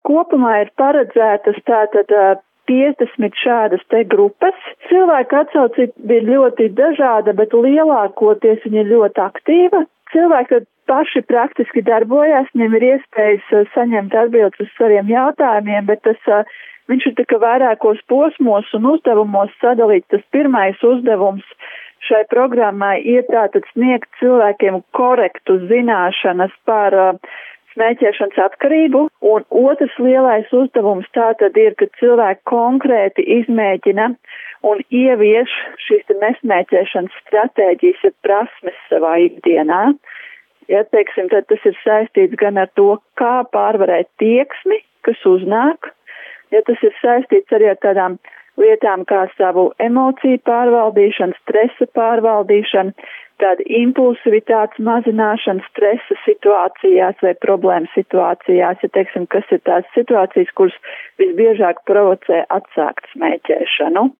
kopumā ir paredzētas tātad 50 šādas te grupas. Cilvēku atsaucība bija ļoti dažāda, bet lielākoties viņa ir ļoti aktīva. Cilvēki paši praktiski darbojās, viņiem ir iespējas saņemt atbildes uz saviem jautājumiem, bet viņš ir tikai vairākos posmos un uzdevumos sadalīts. Tas pirmais uzdevums šai programmai ir tātad sniegt cilvēkiem korektu zināšanas par smēķēšanas atkarību, un otrs lielais uzdevums tātad ir, ka cilvēki konkrēti izmēģina un ievieš šīs nesmēķēšanas stratēģijas un prasmes savā ikdienā. Ja, teiksim, tad tas ir saistīts gan ar to, kā pārvarēt tieksmi, kas uznāk, ja tas ir saistīts arī ar tādām lietām kā savu emociju pārvaldīšanu, stresa pārvaldīšanu, tāda impulsivitātes mazināšana stresa situācijās vai problēma situācijās, ja teiksim, kas ir tās situācijas, kuras visbiežāk provocē atsākt smēķēšanu.